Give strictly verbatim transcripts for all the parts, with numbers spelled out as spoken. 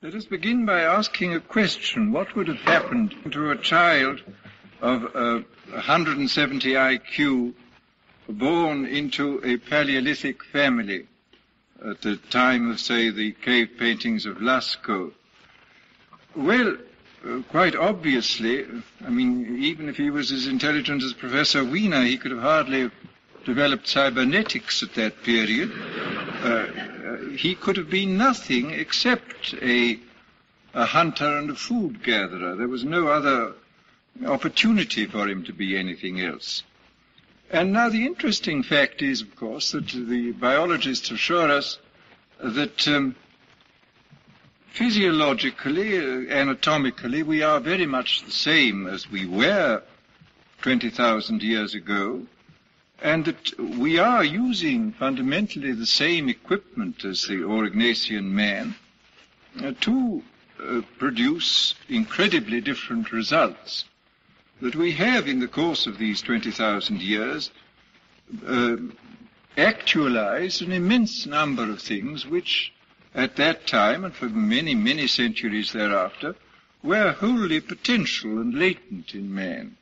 Let us begin by asking a question. What would have happened to a child of uh, one hundred seventy I Q born into a Paleolithic family at the time of, say, the cave paintings of Lascaux? Well, uh, quite obviously, I mean, even if he was as intelligent as Professor Wiener, he could have hardly developed cybernetics at that period. Uh, he could have been nothing except a, a hunter and a food gatherer. There was no other opportunity for him to be anything else. And now the interesting fact is, of course, that the biologists assure us that um, physiologically, uh, anatomically, we are very much the same as we were twenty thousand years ago, and that we are using fundamentally the same equipment as the Aurignacian man uh, to uh, produce incredibly different results. That we have, in the course of these twenty thousand years, uh, actualized an immense number of things which, at that time and for many, many centuries thereafter, were wholly potential and latent in man.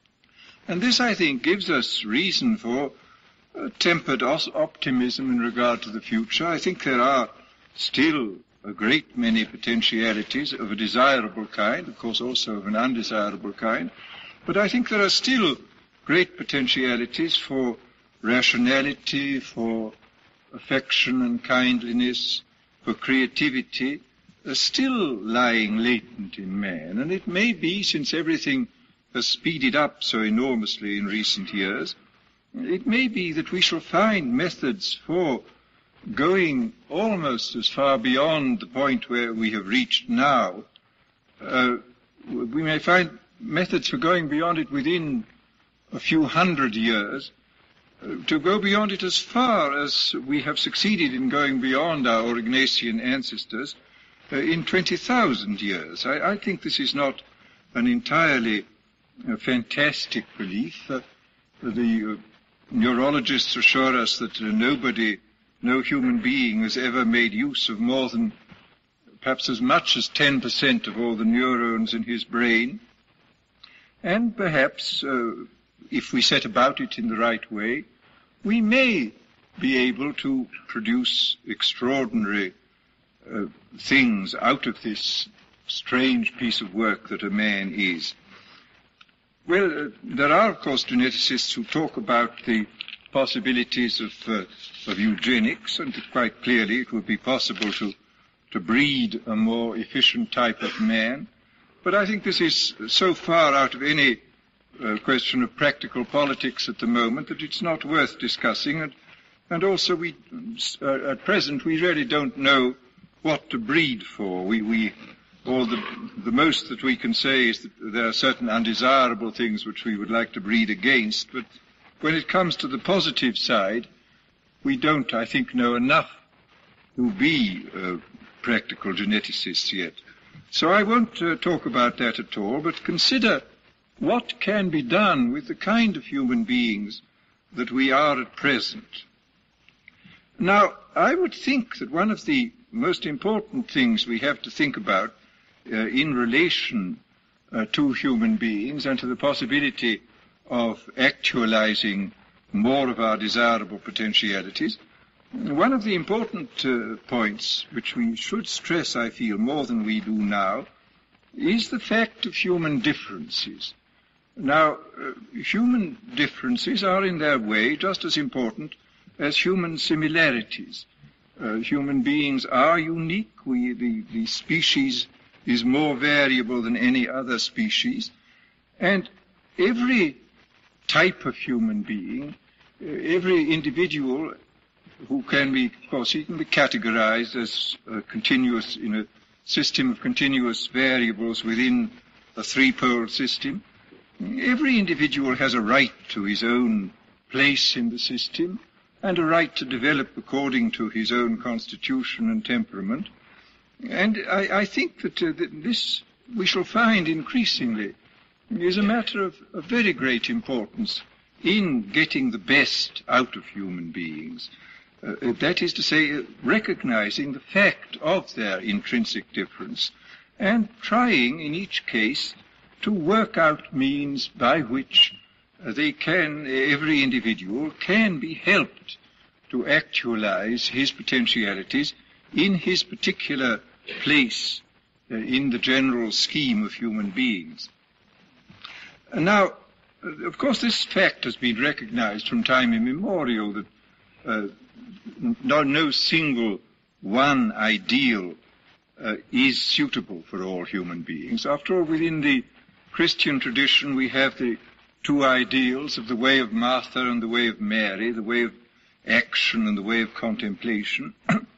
And this, I think, gives us reason for uh, tempered optimism in regard to the future. I think there are still a great many potentialities of a desirable kind, of course also of an undesirable kind, but I think there are still great potentialities for rationality, for affection and kindliness, for creativity, are still lying latent in man. And it may be, since everything has speeded up so enormously in recent years, it may be that we shall find methods for going almost as far beyond the point where we have reached now. Uh, we may find methods for going beyond it within a few hundred years, uh, to go beyond it as far as we have succeeded in going beyond our Aurignacian ancestors uh, in twenty thousand years. I, I think this is not an entirely a fantastic belief. Uh, the uh, neurologists assure us that uh, nobody, no human being has ever made use of more than perhaps as much as ten percent of all the neurons in his brain. And perhaps, uh, if we set about it in the right way, we may be able to produce extraordinary uh, things out of this strange piece of work that a man is. Well, uh, there are, of course, geneticists who talk about the possibilities of, uh, of eugenics, and quite clearly it would be possible to, to breed a more efficient type of man. But I think this is so far out of any uh, question of practical politics at the moment that it's not worth discussing. And, and also, we, uh, at present, we really don't know what to breed for. We, we Or the, the most that we can say is that there are certain undesirable things which we would like to breed against, but when it comes to the positive side, we don't, I think, know enough to be uh, practical geneticists yet. So I won't uh, talk about that at all, but consider what can be done with the kind of human beings that we are at present. Now, I would think that one of the most important things we have to think about Uh, in relation uh, to human beings and to the possibility of actualizing more of our desirable potentialities, one of the important uh, points which we should stress, I feel, more than we do now, is the fact of human differences. Now, uh, human differences are in their way just as important as human similarities. Uh, human beings are unique. We, the, the species is more variable than any other species, and every type of human being, every individual who can be, of course, he can be categorized as a continuous, in a system of continuous variables within a three-pole system. Every individual has a right to his own place in the system and a right to develop according to his own constitution and temperament. And I, I think that, uh, that this, we shall find increasingly, is a matter of, of very great importance in getting the best out of human beings. Uh, that is to say, uh, recognizing the fact of their intrinsic difference and trying in each case to work out means by which uh, they can, every individual can be helped to actualize his potentialities in his particular place uh, in the general scheme of human beings. And now, uh, of course, this fact has been recognized from time immemorial that uh, no, no single one ideal uh, is suitable for all human beings. After all, within the Christian tradition, we have the two ideals of the way of Martha and the way of Mary, the way of action and the way of contemplation.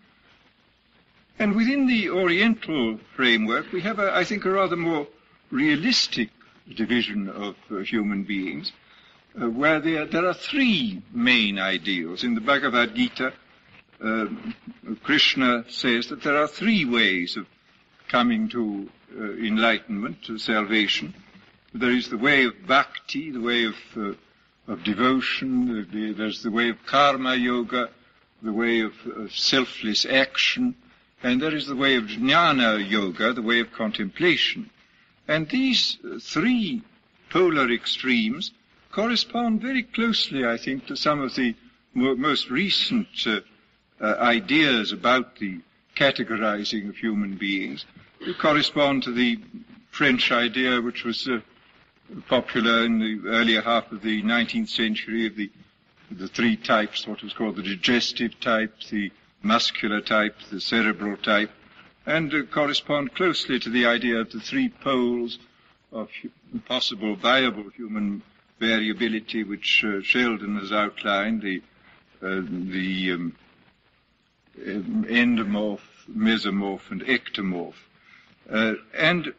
And within the Oriental framework, we have, a, I think, a rather more realistic division of uh, human beings, uh, where there, there are three main ideals. In the Bhagavad Gita, uh, Krishna says that there are three ways of coming to uh, enlightenment, to salvation. There is the way of bhakti, the way of, uh, of devotion. The, there's the way of karma yoga, the way of, of selfless action. And there is the way of jnana yoga, the way of contemplation. And these three polar extremes correspond very closely, I think, to some of the more, most recent uh, uh, ideas about the categorizing of human beings. They correspond to the French idea, which was uh, popular in the earlier half of the nineteenth century, of the, the three types, what was called the digestive type, the muscular type, the cerebral type, and uh, correspond closely to the idea of the three poles of hu- possible viable human variability, which uh, Sheldon has outlined, the, uh, the um, endomorph, mesomorph, and ectomorph. Uh, and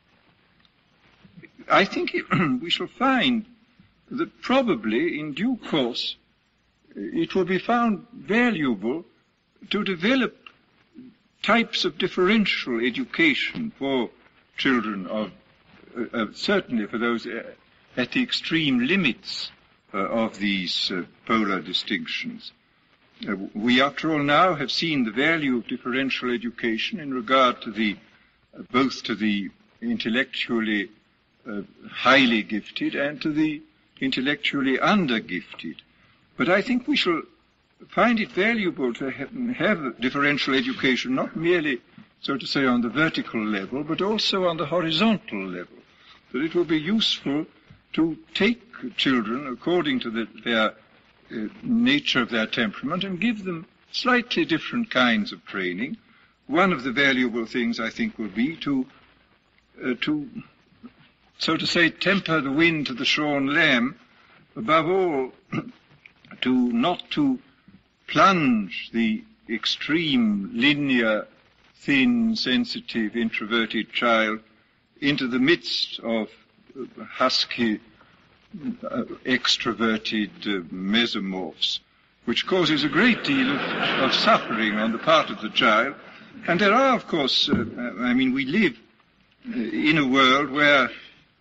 I think it, we shall find that probably in due course it will be found valuable to develop types of differential education for children of, uh, uh, certainly for those uh, at the extreme limits uh, of these uh, polar distinctions. Uh, we, after all, now have seen the value of differential education in regard to the, uh, both to the intellectually uh, highly gifted and to the intellectually under-gifted. But I think we shall find it valuable to have, have differential education, not merely, so to say, on the vertical level, but also on the horizontal level. That it will be useful to take children according to the, their uh, nature of their temperament and give them slightly different kinds of training. One of the valuable things, I think, will be to, uh, to, so to say, temper the wind to the shorn lamb, above all, to not to plunge the extreme, linear, thin, sensitive, introverted child into the midst of husky, uh, extroverted uh, mesomorphs, which causes a great deal of, of suffering on the part of the child. And there are, of course, uh, I mean, we live in a world where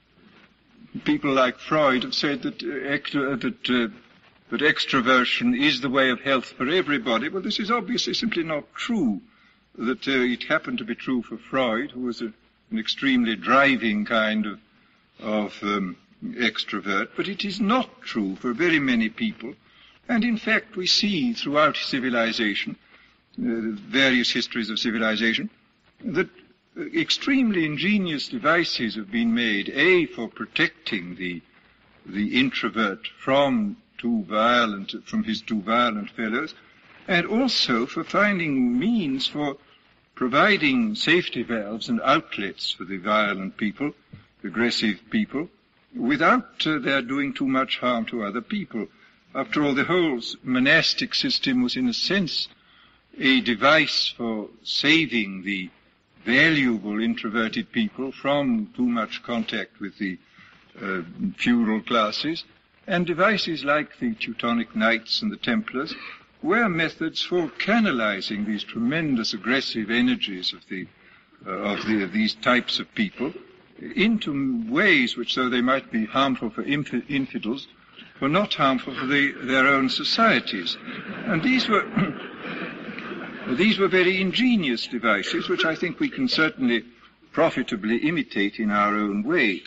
people like Freud have said that, uh, ecto- uh, that uh, that extroversion is the way of health for everybody. Well, this is obviously simply not true. That uh, it happened to be true for Freud, who was a, an extremely driving kind of, of um, extrovert, but it is not true for very many people. And in fact, we see throughout civilization, uh, various histories of civilization, that uh, extremely ingenious devices have been made, A, for protecting the, the introvert from too violent, from his too violent fellows, and also for finding means for providing safety valves and outlets for the violent people, aggressive people, without uh, their doing too much harm to other people. After all, the whole monastic system was, in a sense, a device for saving the valuable introverted people from too much contact with the uh, feudal classes. And devices like the Teutonic Knights and the Templars were methods for canalizing these tremendous aggressive energies of the uh, of, the, of these types of people into ways which, though they might be harmful for inf- infidels, were not harmful for the, their own societies. And these were these were very ingenious devices, which I think we can certainly profitably imitate in our own way.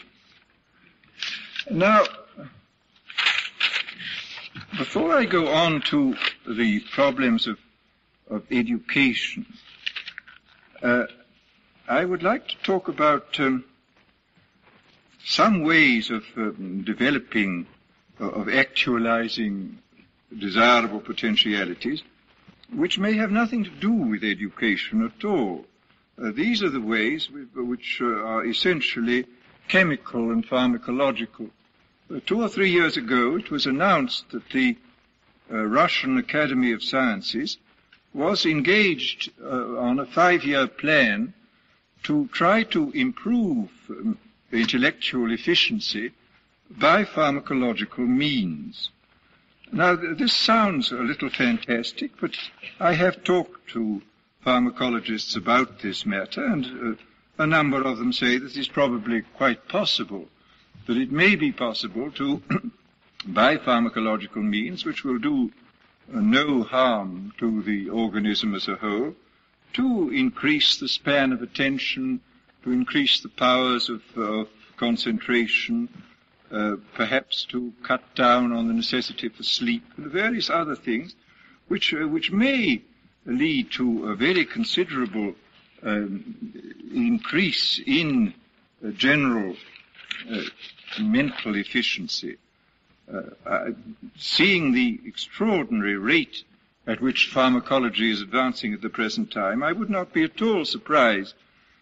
Now, before I go on to the problems of, of education, uh, I would like to talk about um, some ways of um, developing, uh, of actualizing desirable potentialities, which may have nothing to do with education at all. Uh, these are the ways which uh, are essentially chemical and pharmacological. Uh, two or three years ago, it was announced that the uh, Russian Academy of Sciences was engaged uh, on a five-year plan to try to improve um, intellectual efficiency by pharmacological means. Now, th- this sounds a little fantastic, but I have talked to pharmacologists about this matter, and uh, a number of them say that it's probably quite possible, that it may be possible to, by pharmacological means, which will do uh, no harm to the organism as a whole, to increase the span of attention, to increase the powers of, of concentration, uh, perhaps to cut down on the necessity for sleep, and various other things, which uh, which may lead to a very considerable um, increase in uh, general uh, mental efficiency. Uh, uh, seeing the extraordinary rate at which pharmacology is advancing at the present time, I would not be at all surprised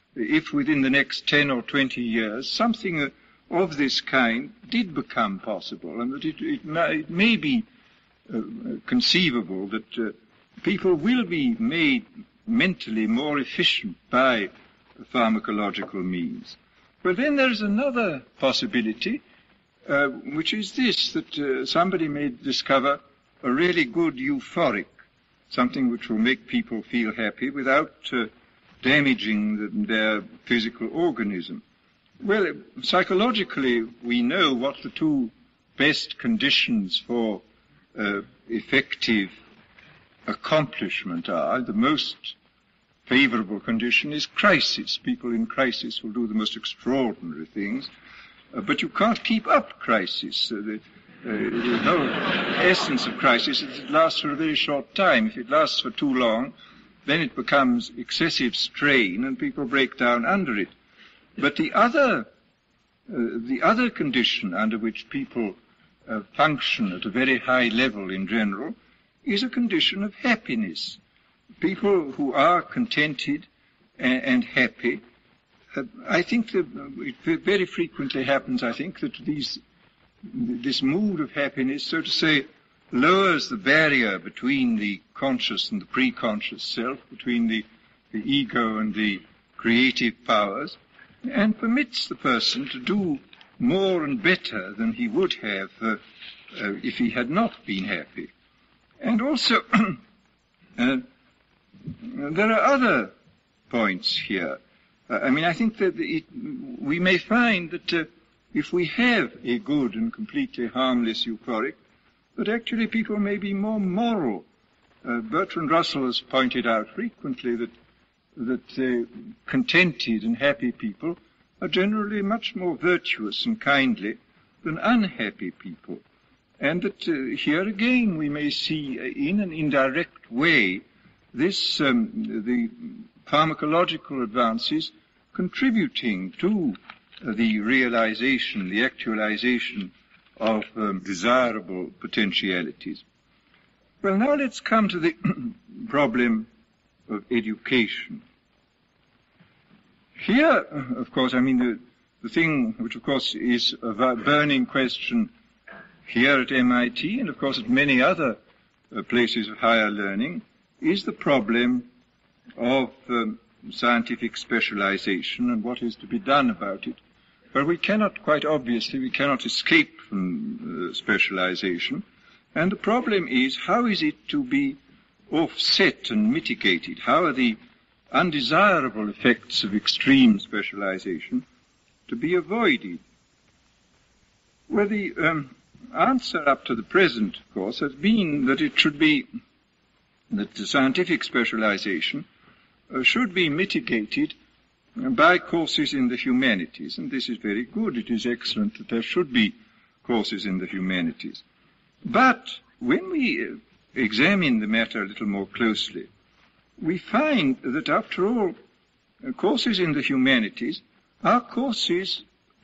if within the next ten or twenty years something uh, of this kind did become possible, and that it, it, may, it may be uh, conceivable that uh, people will be made mentally more efficient by pharmacological means. But then there is another possibility, uh, which is this, that uh, somebody may discover a really good euphoric, something which will make people feel happy without uh, damaging the, their physical organism. Well, psychologically, we know what the two best conditions for uh, effective accomplishment are. The most favorable condition is crisis. People in crisis will do the most extraordinary things, uh, but you can't keep up crisis. Uh, the, Uh, the whole essence of crisis is it lasts for a very short time. If it lasts for too long, then it becomes excessive strain and people break down under it. But the other, uh, the other condition under which people uh, function at a very high level in general is a condition of happiness. People who are contented and, and happy, uh, I think that it very frequently happens, I think, that these this mood of happiness, so to say, lowers the barrier between the conscious and the pre-conscious self, between the, the ego and the creative powers, and permits the person to do more and better than he would have uh, uh, if he had not been happy. And also, uh, there are other points here. Uh, I mean, I think that it, we may find that uh, if we have a good and completely harmless euphoric, that actually people may be more moral. Uh, Bertrand Russell has pointed out frequently that that uh, contented and happy people are generally much more virtuous and kindly than unhappy people. And that uh, here again we may see uh, in an indirect way this, um, the pharmacological advances contributing to the realization, the actualization of um, desirable potentialities. Well, now let's come to the problem of education. Here, of course, I mean, the, the thing which, of course, is a burning question here at M I T and, of course, at many other uh, places of higher learning is the problem of um, scientific specialization and what is to be done about it. But we cannot, quite obviously, we cannot escape from uh, specialization. And the problem is, how is it to be offset and mitigated? How are the undesirable effects of extreme specialization to be avoided? Well, the, um, answer up to the present, of course, has been that it should be, that the scientific specialization uh, should be mitigated by courses in the humanities. And this is very good. It is excellent that there should be courses in the humanities. But when we uh, examine the matter a little more closely, we find that, after all, uh, courses in the humanities are courses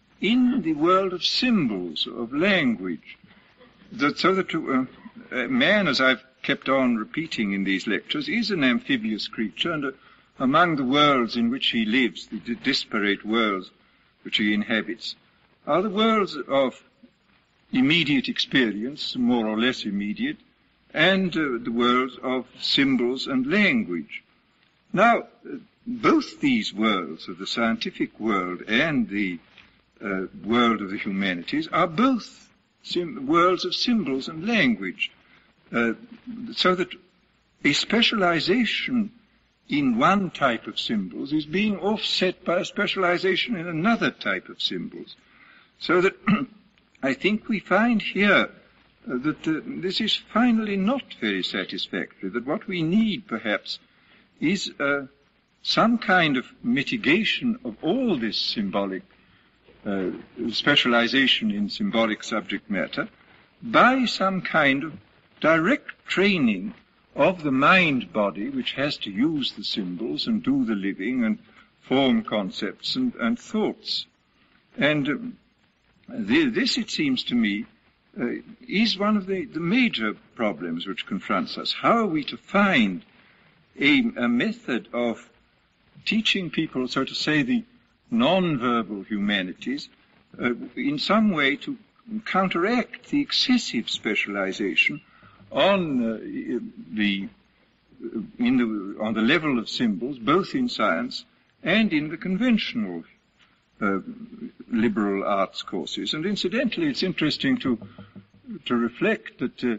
in the world of symbols, of language, that so that uh, uh, man, as I've kept on repeating in these lectures, is an amphibious creature, and uh, among the worlds in which he lives, the disparate worlds which he inhabits, are the worlds of immediate experience, more or less immediate, and uh, the worlds of symbols and language. Now, uh, both these worlds, of the scientific world and the uh, world of the humanities, are both sim- worlds of symbols and language, uh, so that a specialization in one type of symbols is being offset by a specialization in another type of symbols. So that I think we find here uh, that uh, this is finally not very satisfactory, that what we need, perhaps, is uh, some kind of mitigation of all this symbolic uh, specialization in symbolic subject matter by some kind of direct training of the mind-body, which has to use the symbols and do the living and form concepts and, and thoughts. And um, the, this, it seems to me, uh, is one of the, the major problems which confronts us. How are we to find a, a method of teaching people, so to say, the non-verbal humanities, uh, in some way to counteract the excessive specialization on uh, the in the on the level of symbols, both in science and in the conventional uh, liberal arts courses. And incidentally, it's interesting to to reflect that uh,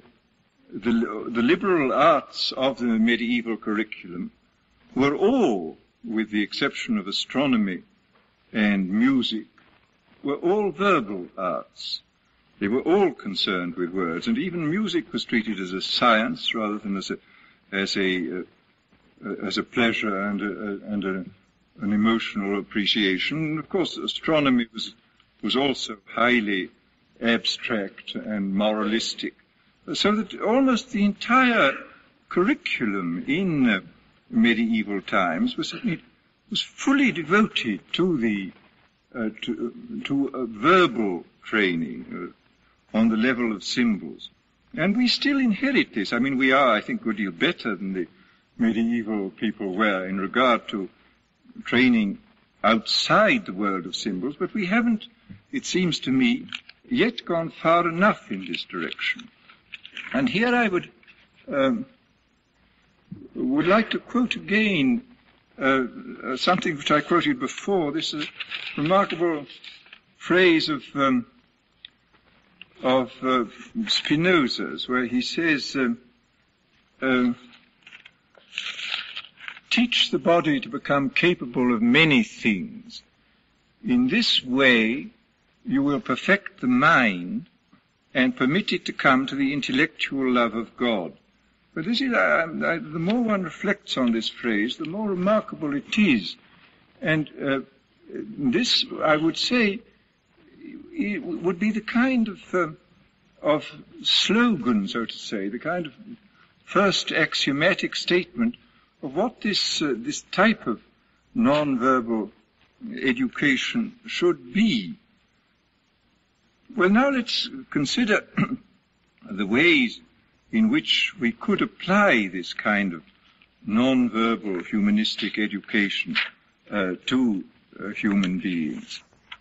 the the liberal arts of the medieval curriculum were all, with the exception of astronomy and music, were all verbal arts. They were all concerned with words, and even music was treated as a science rather than as a as a uh, as a pleasure and a, and a, an emotional appreciation. And of course, astronomy was was also highly abstract and moralistic, so that almost the entire curriculum in uh, medieval times was was fully devoted to the uh, to to a verbal training uh, on the level of symbols. And we still inherit this. I mean, we are, I think, a good deal better than the medieval people were in regard to training outside the world of symbols, but we haven't, it seems to me, yet gone far enough in this direction. And here I would um, would like to quote again uh, uh, something which I quoted before. This is a remarkable phrase of um, of uh, Spinoza's, where he says, um, uh, teach the body to become capable of many things. In this way, you will perfect the mind and permit it to come to the intellectual love of God. But this is, I, I, the more one reflects on this phrase, the more remarkable it is. And uh, this, I would say, it would be the kind of uh, of slogan, so to say, the kind of first axiomatic statement of what this uh, this type of non-verbal education should be. Well, now let's consider the ways in which we could apply this kind of non-verbal humanistic education uh, to uh, human beings.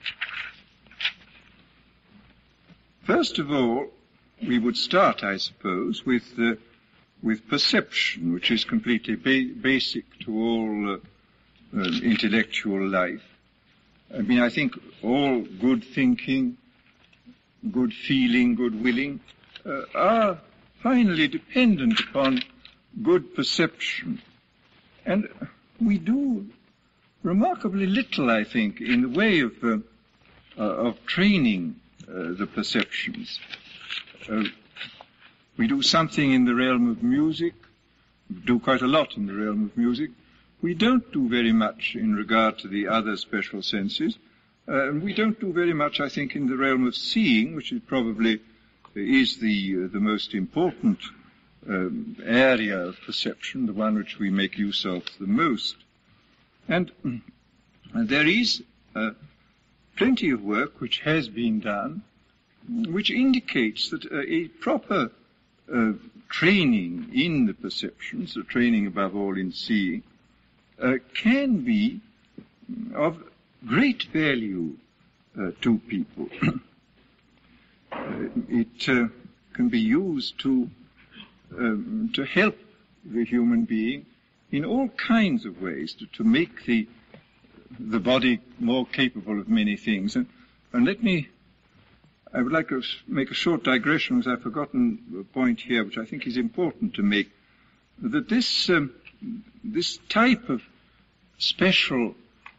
First of all, we would start, I suppose, with uh, with perception, which is completely ba- basic to all uh, uh, intellectual life. I mean, I think all good thinking, good feeling, good willing uh, are finally dependent upon good perception. And we do remarkably little, I think, in the way of uh, uh, of training Uh, the perceptions. Uh, we do something in the realm of music, we do quite a lot in the realm of music. We don't do very much in regard to the other special senses. Uh, and we don't do very much, I think, in the realm of seeing, which is probably is the uh, the most important um, area of perception, the one which we make use of the most. And, and there is uh, plenty of work which has been done, which indicates that uh, a proper uh, training in the perceptions, a training above all in seeing, uh, can be of great value uh, to people. uh, it uh, can be used to um, to help the human being in all kinds of ways, to, to make the the body more capable of many things. And, and let me, I would like to make a short digression, because I've forgotten a point here which I think is important to make, that this um, this type of special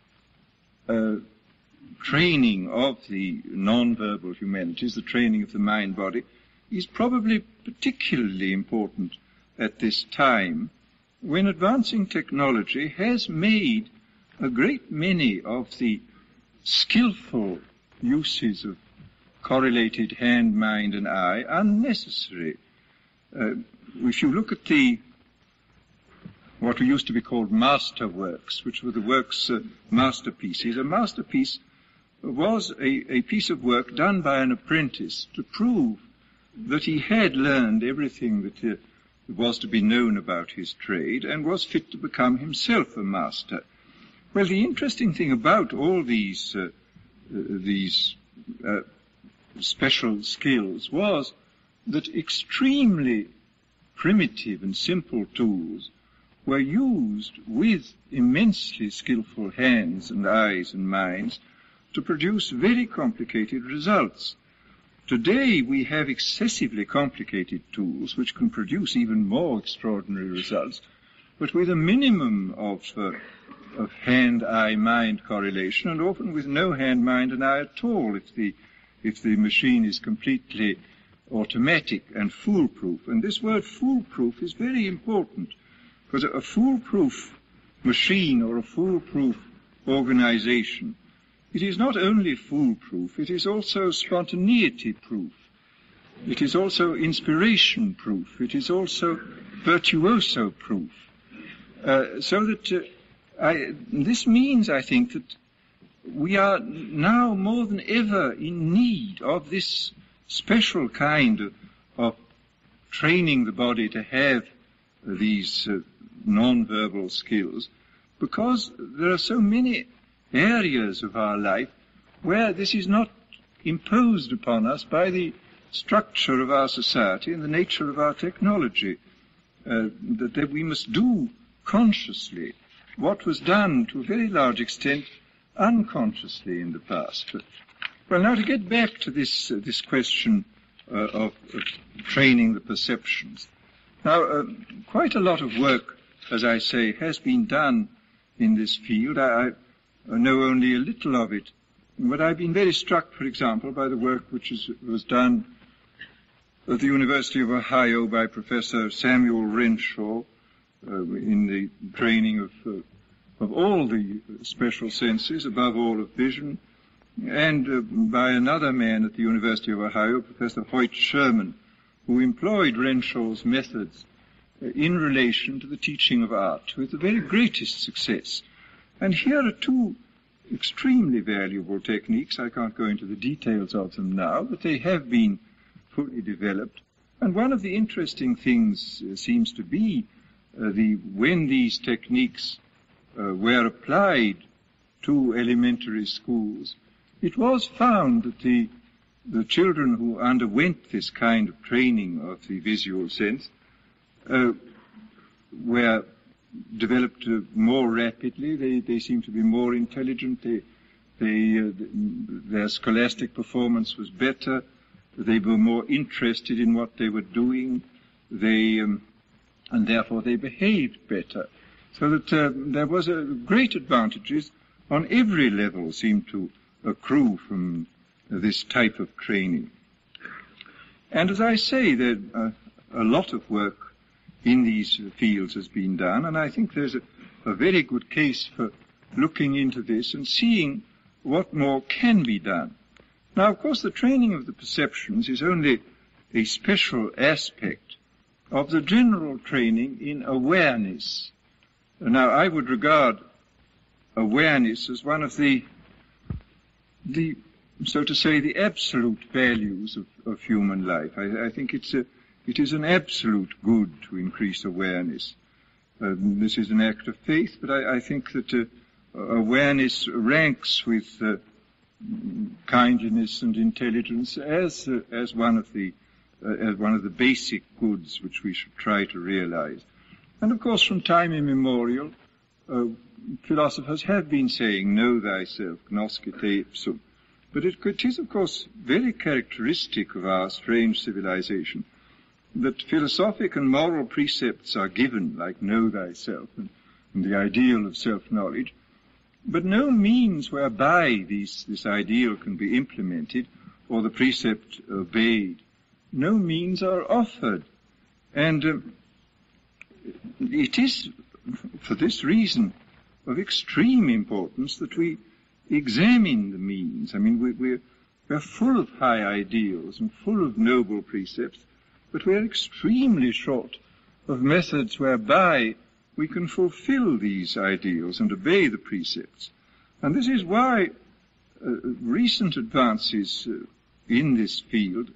Uh, training of the non-verbal humanities, the training of the mind-body, is probably particularly important at this time when advancing technology has made a great many of the skillful uses of correlated hand, mind, and eye unnecessary. Uh, if you look at the what we used to be called master works, which were the works, uh, masterpieces. A masterpiece was a, a piece of work done by an apprentice to prove that he had learned everything that uh, was to be known about his trade and was fit to become himself a master. Well, the interesting thing about all these, uh, uh, these uh, special skills was that extremely primitive and simple tools were used with immensely skillful hands and eyes and minds to produce very complicated results. Today we have excessively complicated tools which can produce even more extraordinary results, but with a minimum of, uh, of hand-eye-mind correlation, and often with no hand, mind, and eye at all if the, if the machine is completely automatic and foolproof. And this word foolproof is very important, because a foolproof machine or a foolproof organization, it is not only foolproof, it is also spontaneity-proof. It is also inspiration-proof. It is also virtuoso-proof. Uh, so that uh, I, this means, I think, that we are now more than ever in need of this special kind of, of training the body to have these uh, non-verbal skills, because there are so many areas of our life where this is not imposed upon us by the structure of our society and the nature of our technology, uh, that, that we must do consciously what was done to a very large extent unconsciously in the past. But, well, now to get back to this, uh, this question uh, of, of training the perceptions. Now, uh, quite a lot of work, as I say, has been done in this field. I, I know only a little of it, but I've been very struck, for example, by the work which is, was done at the University of Ohio by Professor Samuel Renshaw uh, in the training of, uh, of all the special senses, above all of vision, and uh, by another man at the University of Ohio, Professor Hoyt Sherman, who employed Renshaw's methods in relation to the teaching of art with the very greatest success. And here are two extremely valuable techniques. I can't go into the details of them now, but they have been fully developed. And one of the interesting things uh, seems to be uh, the when these techniques uh, were applied to elementary schools, it was found that the the children who underwent this kind of training of the visual sense uh, were developed uh, more rapidly. They, they seemed to be more intelligent. They, they, uh, their scholastic performance was better. They were more interested in what they were doing. They, um, and therefore they behaved better. So that uh, there was a great advantages on every level seemed to accrue from this type of training. And as I say, there, uh, a lot of work in these fields has been done, and I think there's a, a very good case for looking into this and seeing what more can be done. Now, of course, the training of the perceptions is only a special aspect of the general training in awareness. Now, I would regard awareness as one of the, the so to say, the absolute values of, of human life. I, I think it's a, it is an absolute good to increase awareness. Um, this is an act of faith, but I, I think that uh, awareness ranks with uh, kindness and intelligence as uh, as one of the uh, as one of the basic goods which we should try to realize. And of course, from time immemorial, uh, philosophers have been saying, "Know thyself, gnosce te ipsum." But it, it is, of course, very characteristic of our strange civilization that philosophic and moral precepts are given, like know thyself and, and the ideal of self-knowledge, but no means whereby these, this ideal can be implemented or the precept obeyed. No means are offered. And um, it is, for this reason, of extreme importance that we examine the means. I mean, we, we're, we're full of high ideals and full of noble precepts, but we're extremely short of methods whereby we can fulfill these ideals and obey the precepts. And this is why uh, recent advances uh, in this field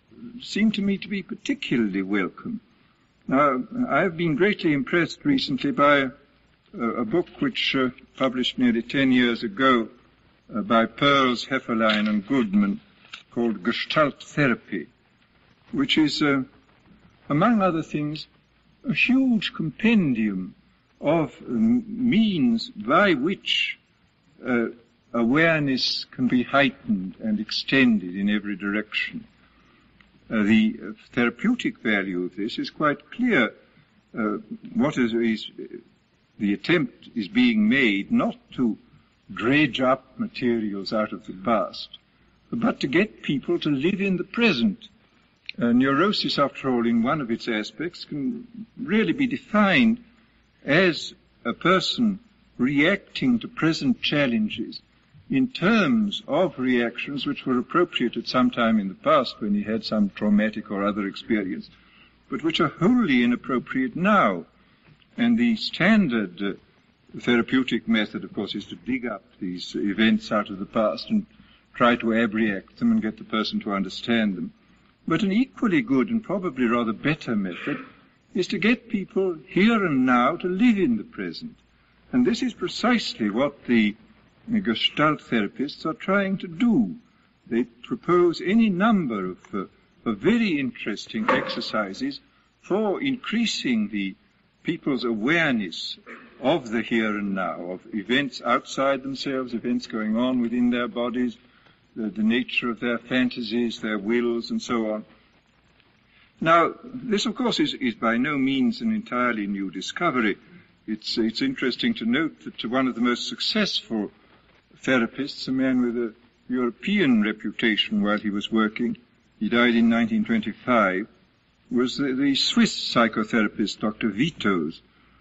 seem to me to be particularly welcome. Now, I've been greatly impressed recently by a, a book which uh, published nearly ten years ago uh, by Pearls, Hefferlein and Goodman, called Gestalt Therapy, which is, uh, among other things, a huge compendium of um, means by which uh, awareness can be heightened and extended in every direction. Uh, the uh, therapeutic value of this is quite clear. Uh, what is, is the attempt is being made not to dredge up materials out of the past, but to get people to live in the present. Uh, neurosis, after all, in one of its aspects, can really be defined as a person reacting to present challenges in terms of reactions which were appropriate at some time in the past when he had some traumatic or other experience, but which are wholly inappropriate now. And the standard uh, therapeutic method, of course, is to dig up these events out of the past and try to abreact them and get the person to understand them. But an equally good and probably rather better method is to get people here and now to live in the present. And this is precisely what the Gestalt therapists are trying to do. They propose any number of, uh, of very interesting exercises for increasing the people's awareness of the here and now, of events outside themselves, events going on within their bodies, the, the nature of their fantasies, their wills, and so on. Now, this, of course, is, is by no means an entirely new discovery. It's, it's interesting to note that one of the most successful therapists, a man with a European reputation while he was working, he died in nineteen twenty-five, was the, the Swiss psychotherapist Doctor Witos,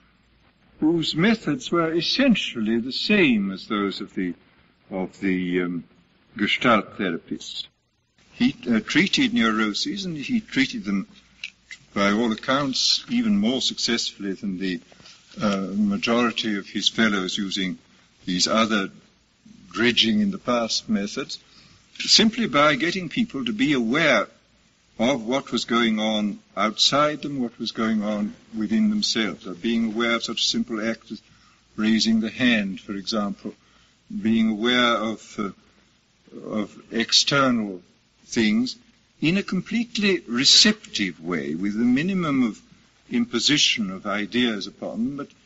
whose methods were essentially the same as those of the of the um, Gestalt therapists. He uh, treated neuroses, and he treated them, by all accounts, even more successfully than the uh, majority of his fellows using these other dredging in the past methods, simply by getting people to be aware of what was going on outside them, what was going on within themselves, of being aware of such a simple act as raising the hand, for example, being aware of, uh, of external things in a completely receptive way, with a minimum of imposition of ideas upon them, but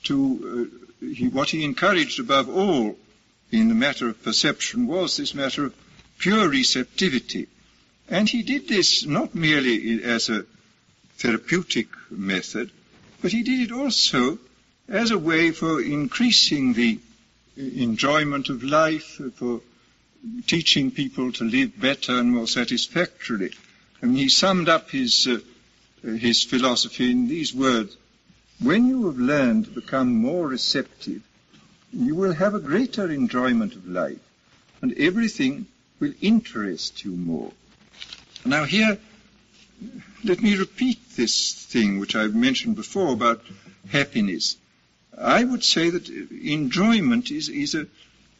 to uh, he, what he encouraged above all in the matter of perception was this matter of pure receptivity. And he did this not merely as a therapeutic method, but he did it also as a way for increasing the enjoyment of life, for teaching people to live better and more satisfactorily. I mean, he summed up his, uh, his philosophy in these words: when you have learned to become more receptive, you will have a greater enjoyment of life, and everything will interest you more. Now here, let me repeat this thing which I've mentioned before about happiness. I would say that enjoyment is, is a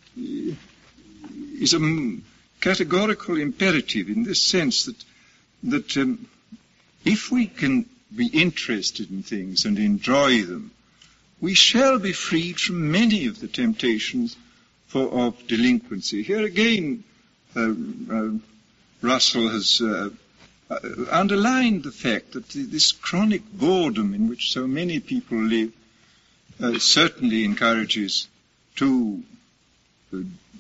is a categorical imperative in this sense that that um, if we can be interested in things and enjoy them, we shall be freed from many of the temptations for, of delinquency. Here again, uh, uh, Russell has uh, uh, underlined the fact that this chronic boredom in which so many people live uh, certainly encourages to uh,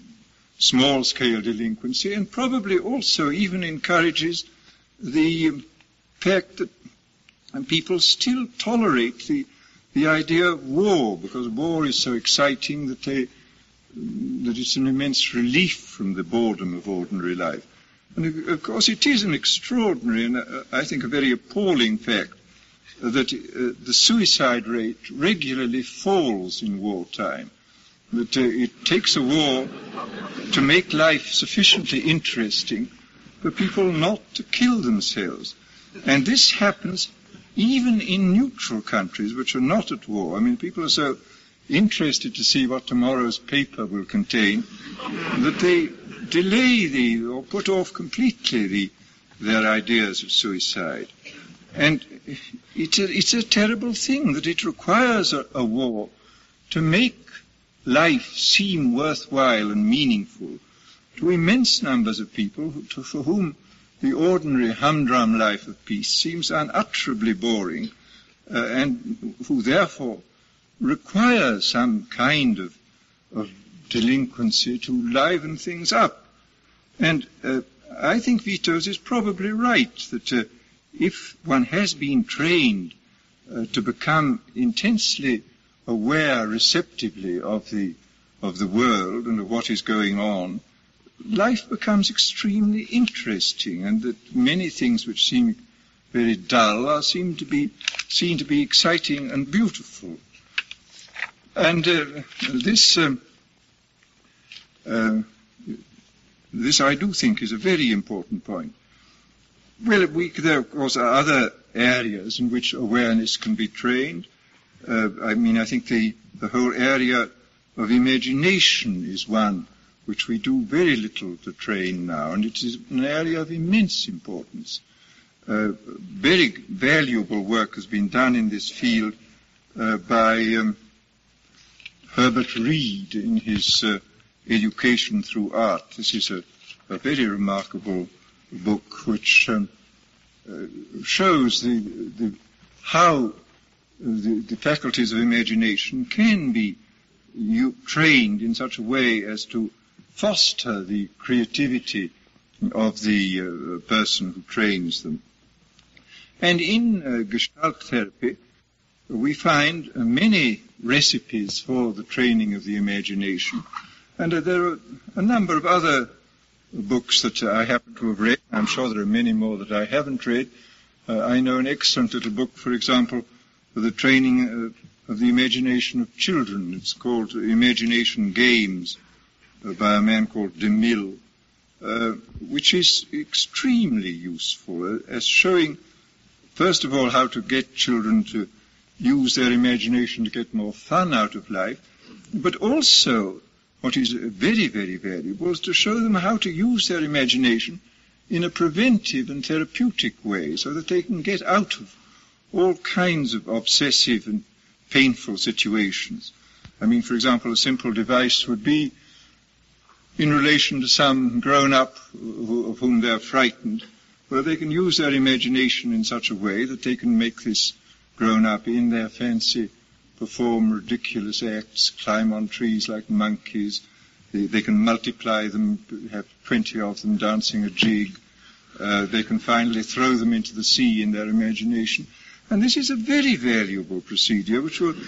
small-scale delinquency, and probably also even encourages the fact that people still tolerate the, the idea of war, because war is so exciting that, they, that it's an immense relief from the boredom of ordinary life. And of course it is an extraordinary and uh, I think a very appalling fact uh, that uh, the suicide rate regularly falls in wartime. That uh, it takes a war to make life sufficiently interesting for people not to kill themselves. And this happens even in neutral countries which are not at war. I mean, people are so interested to see what tomorrow's paper will contain that they delay the, or put off completely the, their ideas of suicide. And it's a, it's a terrible thing that it requires a, a war to make life seem worthwhile and meaningful to immense numbers of people who, to, for whom the ordinary humdrum life of peace seems unutterably boring, uh, and who therefore require some kind of, of delinquency to liven things up. And uh, I think Vitos is probably right that uh, if one has been trained uh, to become intensely aware receptively of the of the world and of what is going on, life becomes extremely interesting, and that many things which seem very dull are seem to be seen to be exciting and beautiful. And uh, this um, uh, this I do think is a very important point. Well, we, there of course are other areas in which awareness can be trained. Uh, I mean, I think the, the whole area of imagination is one which we do very little to train now, and it is an area of immense importance. Uh, very valuable work has been done in this field uh, by um, Herbert Reed in his uh, Education Through Art. This is a, a very remarkable book which um, uh, shows the, the, how the, the faculties of imagination can be you, trained in such a way as to foster the creativity of the uh, person who trains them. And in uh, Gestalt therapy, we find uh, many recipes for the training of the imagination. And uh, there are a number of other books that uh, I happen to have read. I'm sure there are many more that I haven't read. Uh, I know an excellent little book, for example, for the training uh, of the imagination of children. It's called Imagination Games, uh, by a man called DeMille, uh, which is extremely useful uh, as showing, first of all, how to get children to use their imagination to get more fun out of life, but also, what is very, very valuable, is to show them how to use their imagination in a preventive and therapeutic way, so that they can get out of all kinds of obsessive and painful situations. I mean, for example, a simple device would be, in relation to some grown-up who, of whom they're frightened, where they can use their imagination in such a way that they can make this grown-up in their fancy perform ridiculous acts, climb on trees like monkeys. They, they can multiply them, have twenty of them dancing a jig. Uh, they can finally throw them into the sea in their imagination. And this is a very valuable procedure which will,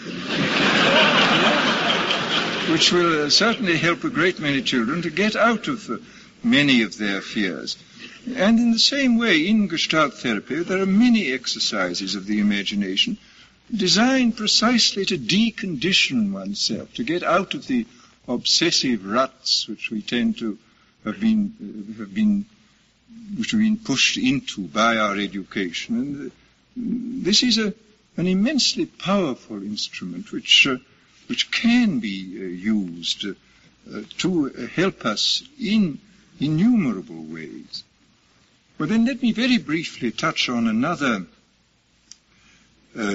which will uh, certainly help a great many children to get out of uh, many of their fears. And in the same way, in Gestalt therapy, there are many exercises of the imagination designed precisely to decondition oneself, to get out of the obsessive ruts which we tend to have been, uh, have been, which have been pushed into by our education. And uh, this is a, an immensely powerful instrument which, uh, which can be uh, used uh, uh, to help us in innumerable ways. Well, then let me very briefly touch on another uh,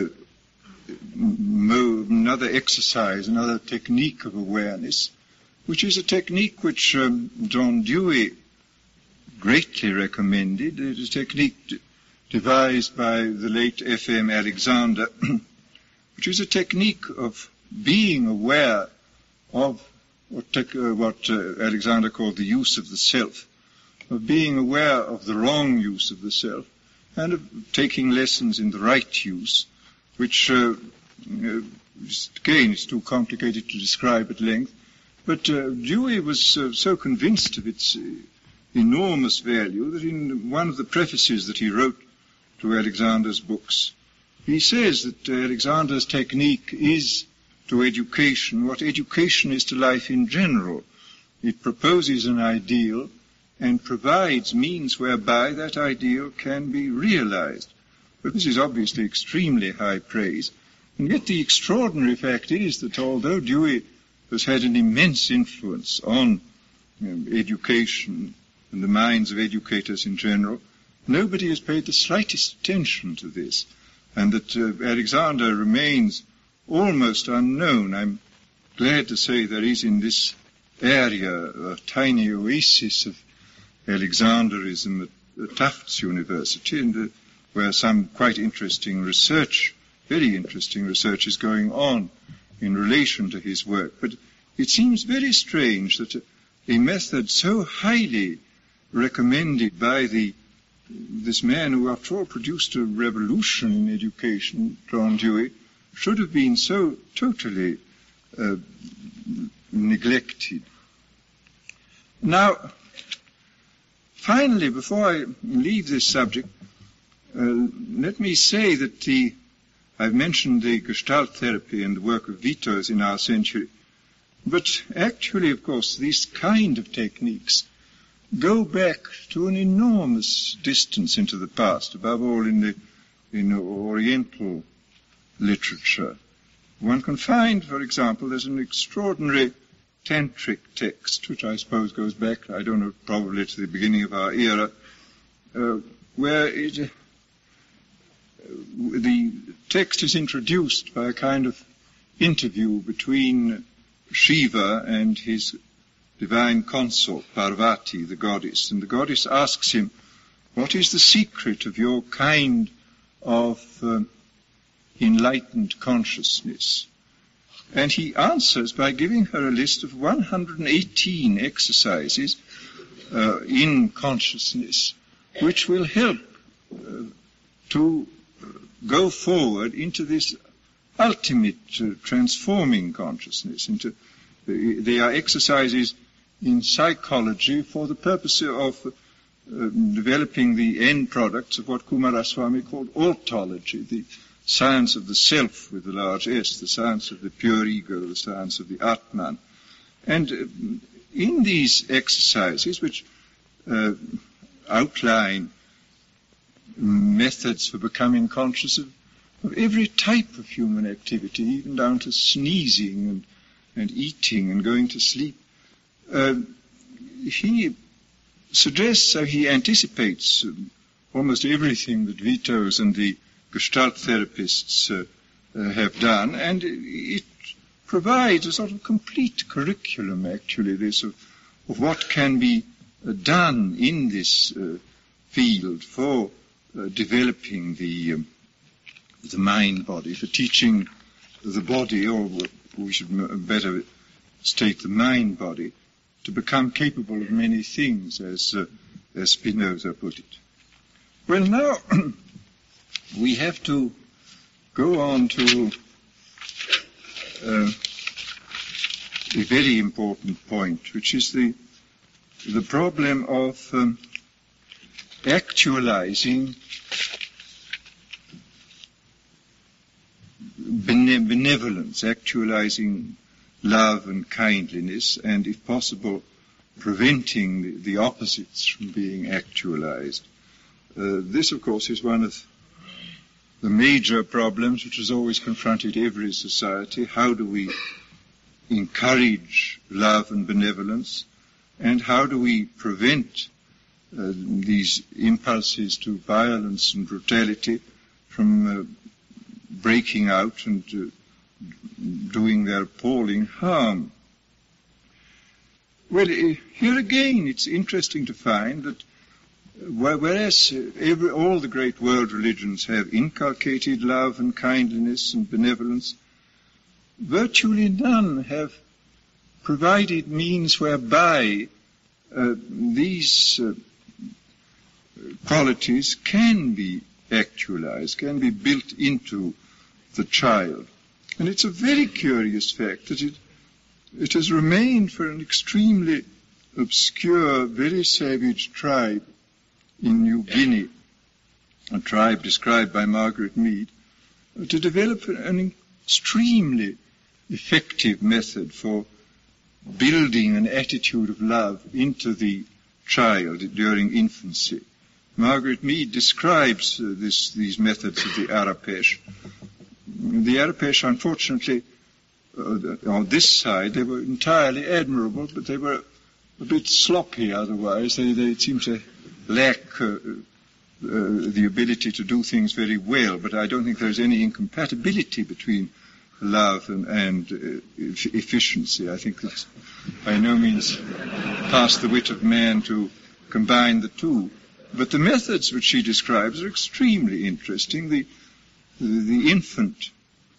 mo- another exercise, another technique of awareness, which is a technique which um, John Dewey greatly recommended. It is a technique d- devised by the late F M Alexander, which is a technique of being aware of what, tech, uh, what uh, Alexander called the use of the self, of being aware of the wrong use of the self, and of taking lessons in the right use, which, uh, uh, again, is too complicated to describe at length. But uh, Dewey was uh, so convinced of its uh, enormous value that in one of the prefaces that he wrote to Alexander's books, he says that uh, Alexander's technique is to education what education is to life in general. It proposes an ideal and provides means whereby that ideal can be realized. But this is obviously extremely high praise. And yet the extraordinary fact is that although Dewey has had an immense influence on you know, education and the minds of educators in general, nobody has paid the slightest attention to this, and that uh, Alexander remains almost unknown. I'm glad to say there is in this area a tiny oasis of Alexanderism at, at Tufts University, and uh, where some quite interesting research, very interesting research is going on in relation to his work. But it seems very strange that a, a method so highly recommended by the this man who, after all, produced a revolution in education, John Dewey, should have been so totally uh, neglected. Now, finally, before I leave this subject, uh, let me say that the I've mentioned the Gestalt therapy and the work of Witos in our century, but actually, of course, these kind of techniques go back to an enormous distance into the past, above all in the in Oriental literature. One can find, for example, there's an extraordinary tantric text, which I suppose goes back, I don't know, probably to the beginning of our era, uh, where it, uh, the text is introduced by a kind of interview between Shiva and his divine consort, Parvati, the goddess. And the goddess asks him, what is the secret of your kind of um, enlightened consciousness? And he answers by giving her a list of one hundred eighteen exercises uh, in consciousness, which will help uh, to go forward into this ultimate uh, transforming consciousness. Into uh, they are exercises in psychology for the purpose of uh, developing the end products of what Kumaraswamy called altology, the science of the self with a large S, the science of the pure ego, the science of the Atman. And uh, in these exercises, which uh, outline methods for becoming conscious of, of every type of human activity, even down to sneezing and, and eating and going to sleep, uh, he suggests, so he anticipates um, almost everything that Witos and the Gestalt therapists uh, uh, have done, and it provides a sort of complete curriculum, actually, this of, of what can be uh, done in this uh, field for uh, developing the um, the mind-body, for teaching the body, or we should better state the mind-body, to become capable of many things, as, uh, as Spinoza put it. Well, now we have to go on to uh, a very important point, which is the the problem of um, actualizing bene- benevolence, actualizing love and kindliness, and if possible, preventing the, the opposites from being actualized. Uh, this, of course, is one of the major problems which has always confronted every society. How do we encourage love and benevolence, and how do we prevent uh, these impulses to violence and brutality from uh, breaking out and uh, doing their appalling harm? Well, uh, here again, it's interesting to find that uh, whereas uh, every, all the great world religions have inculcated love and kindliness and benevolence, virtually none have provided means whereby uh, these uh, qualities can be actualized, can be built into the child. And it's a very curious fact that it, it has remained for an extremely obscure, very savage tribe in New Guinea, a tribe described by Margaret Mead, to develop an extremely effective method for building an attitude of love into the child during infancy. Margaret Mead describes uh, this, these methods of the Arapesh. The Arapesh, unfortunately, uh, on this side, they were entirely admirable, but they were a bit sloppy otherwise. They, they seem to lack uh, uh, the ability to do things very well, but I don't think there's any incompatibility between love and, and uh, e- efficiency. I think it's by no means past the wit of man to combine the two. But the methods which she describes are extremely interesting. The, the infant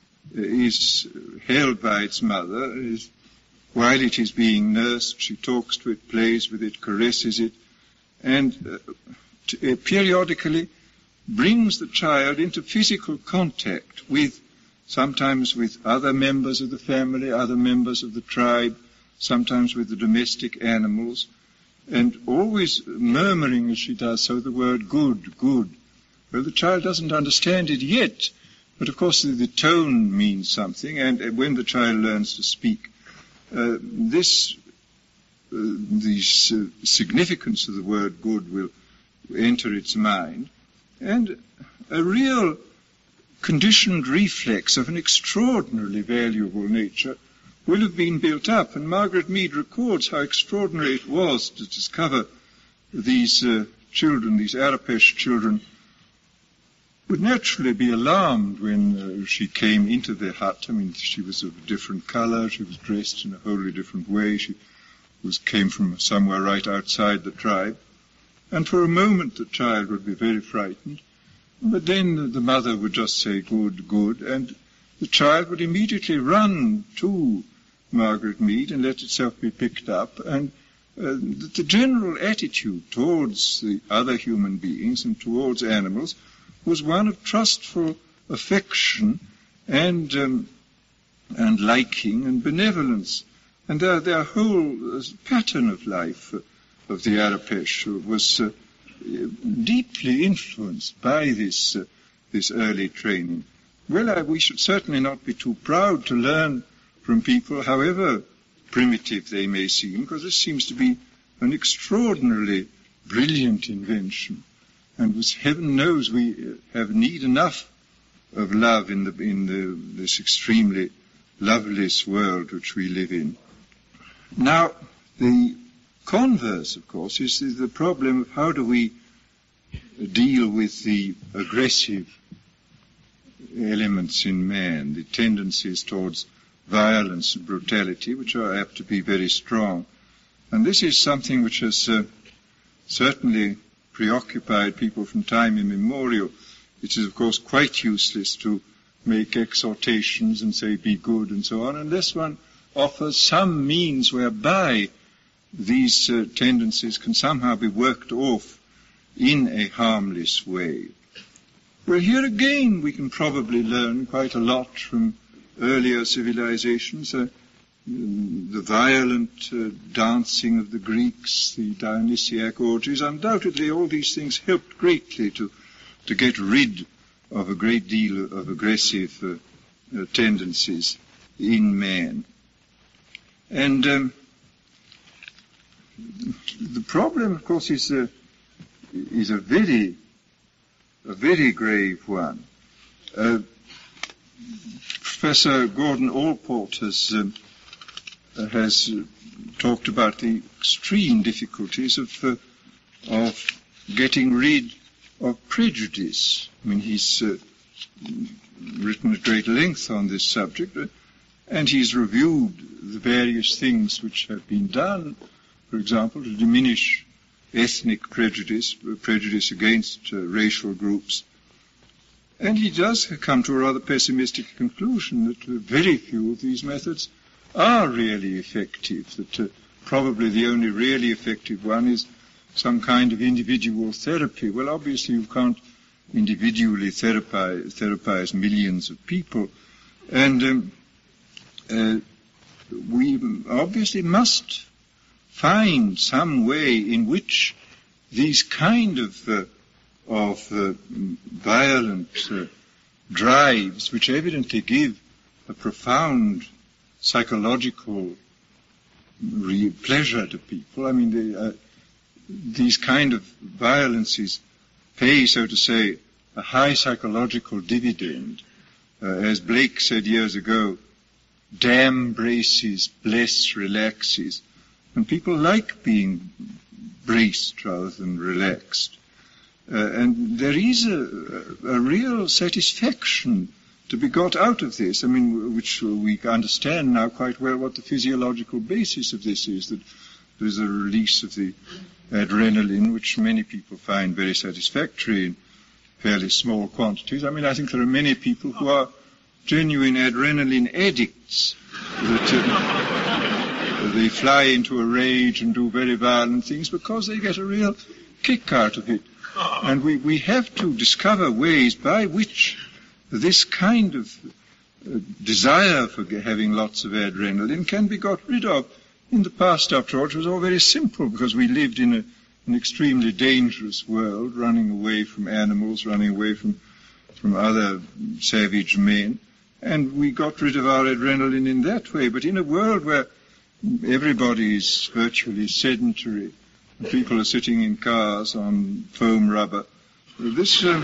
is held by its mother. Is, while it is being nursed, she talks to it, plays with it, caresses it, and uh, t- uh, periodically brings the child into physical contact with, sometimes with other members of the family, other members of the tribe, sometimes with the domestic animals, and always murmuring as she does so the word good, good. Well, the child doesn't understand it yet, but of course the, the tone means something, and when the child learns to speak, uh, this, uh, the uh, significance of the word good will enter its mind, and a real conditioned reflex of an extraordinarily valuable nature will have been built up. And Margaret Mead records how extraordinary it was to discover these uh, children, these Arapesh children, would naturally be alarmed when uh, she came into their hut. I mean, she was of a different color, she was dressed in a wholly different way, she was came from somewhere right outside the tribe. And for a moment the child would be very frightened, but then the mother would just say, good, good, and the child would immediately run to Margaret Mead and let itself be picked up, and uh, the, the general attitude towards the other human beings and towards animals was one of trustful affection and um, and liking and benevolence. And their, their whole uh, pattern of life uh, of the Arapesh was uh, deeply influenced by this uh, this early training. Well, I, we should certainly not be too proud to learn from people, however primitive they may seem, because this seems to be an extraordinarily brilliant invention. And with heaven knows we have need enough of love in the in the, this extremely loveless world which we live in. Now, the converse, of course, is the problem of how do we deal with the aggressive elements in man, the tendencies towards violence and brutality, which are apt to be very strong. And this is something which has uh, certainly preoccupied people from time immemorial. It is, of course, quite useless to make exhortations and say, be good and so on, unless one offers some means whereby these uh, tendencies can somehow be worked off in a harmless way. Well, here again we can probably learn quite a lot from earlier civilizations. Uh, the violent uh, dancing of the Greeks, the Dionysiac orgies. Undoubtedly, all these things helped greatly to, to get rid of a great deal of aggressive uh, uh, tendencies in man. And um, the problem, of course, is a, is a very, a very grave one. Uh, Professor Gordon Allport has um, uh, has uh, talked about the extreme difficulties of uh, of getting rid of prejudice. I mean, he's uh, written at great length on this subject, uh, and he's reviewed the various things which have been done, for example, to diminish ethnic prejudice, uh, prejudice against uh, racial groups. And he does come to a rather pessimistic conclusion that uh, very few of these methods are really effective, that uh, probably the only really effective one is some kind of individual therapy. Well, obviously you can't individually therapize, therapize millions of people, and um, uh, we obviously must find some way in which these kind of uh, of uh, violent uh, drives, which evidently give a profound psychological re- pleasure to people. I mean, they, uh, these kind of violences pay, so to say, a high psychological dividend. Uh, as Blake said years ago, damn braces, bless relaxes. And people like being braced rather than relaxed. Uh, and there is a, a real satisfaction to be got out of this, I mean, which we understand now quite well what the physiological basis of this is, that there is a release of the adrenaline, which many people find very satisfactory in fairly small quantities. I mean, I think there are many people who are genuine adrenaline addicts, that uh, they fly into a rage and do very violent things because they get a real kick out of it. And we, we have to discover ways by which this kind of uh, desire for having lots of adrenaline can be got rid of. In the past, after all, it was all very simple because we lived in a, an extremely dangerous world, running away from animals, running away from, from other savage men, and we got rid of our adrenaline in that way. But in a world where everybody is virtually sedentary, people are sitting in cars on foam rubber, this uh,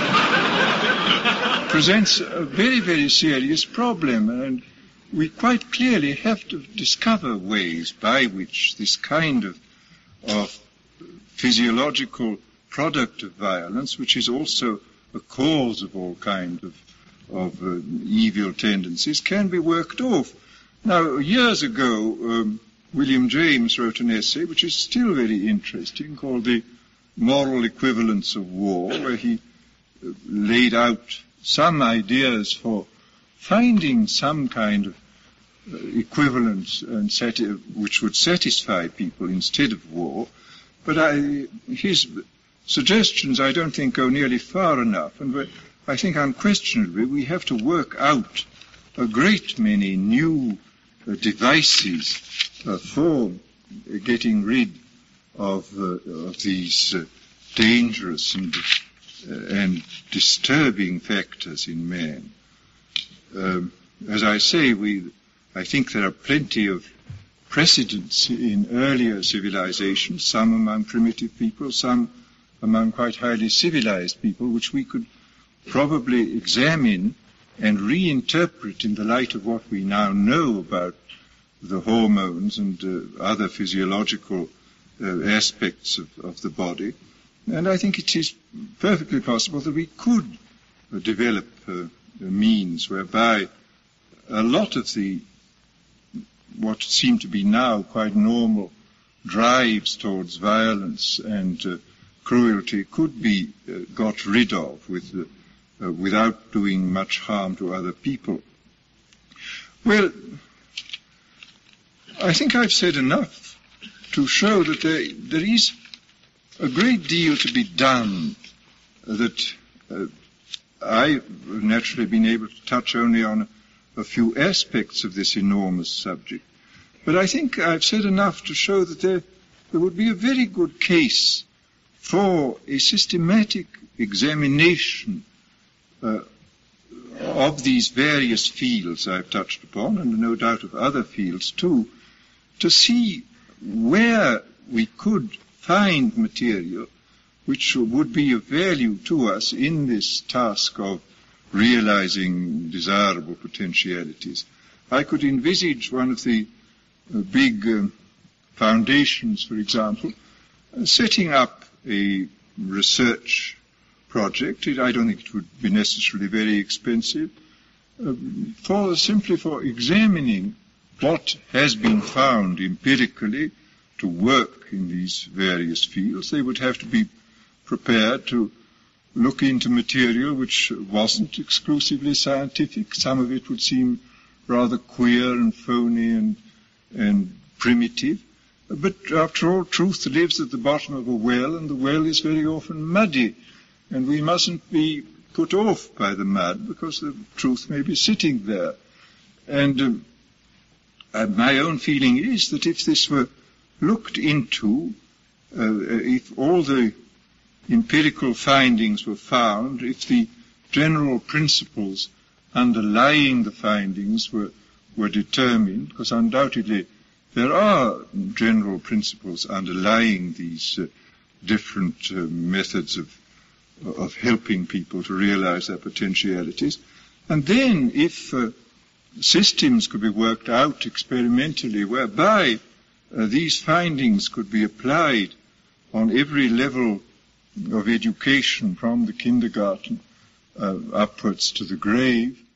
presents a very, very serious problem, and we quite clearly have to discover ways by which this kind of, of physiological product of violence, which is also a cause of all kinds of, of uh, evil tendencies, can be worked off. Now, years ago, um, William James wrote an essay which is still very interesting called The Moral Equivalence of War, where he uh, laid out some ideas for finding some kind of uh, equivalence and sati- which would satisfy people instead of war. But I, his suggestions, I don't think, go nearly far enough, and I think unquestionably we have to work out a great many new uh, devices uh, for getting rid of, uh, of these uh, dangerous and, uh, and disturbing factors in man. Um, as I say, we, I think there are plenty of precedents in earlier civilizations, some among primitive people, some among quite highly civilized people, which we could probably examine and reinterpret in the light of what we now know about the hormones and uh, other physiological uh, aspects of, of the body. And I think it is perfectly possible that we could uh, develop uh, means whereby a lot of the what seem to be now quite normal drives towards violence and uh, cruelty could be uh, got rid of with, uh, uh, without doing much harm to other people. Well, I think I've said enough to show that there, there is a great deal to be done, uh, that uh, I've naturally been able to touch only on a few aspects of this enormous subject. But I think I've said enough to show that there, there would be a very good case for a systematic examination uh, of these various fields I've touched upon, and no doubt of other fields too, to see where we could find material which would be of value to us in this task of realizing desirable potentialities. I could envisage one of the uh, big um, foundations, for example, uh, setting up a research project. It, I don't think it would be necessarily very expensive, uh, for simply for examining what has been found empirically to work in these various fields. They would have to be prepared to look into material which wasn't exclusively scientific. Some of it would seem rather queer and phony and, and primitive. But after all, truth lives at the bottom of a well, and the well is very often muddy. And we mustn't be put off by the mud, because the truth may be sitting there. And um, uh, my own feeling is that if this were looked into, uh, if all the empirical findings were found, if the general principles underlying the findings were, were determined, because undoubtedly there are general principles underlying these uh, different uh, methods of, of helping people to realize their potentialities. And then if uh, systems could be worked out experimentally whereby uh, these findings could be applied on every level of education, from the kindergarten uh, upwards to the grave,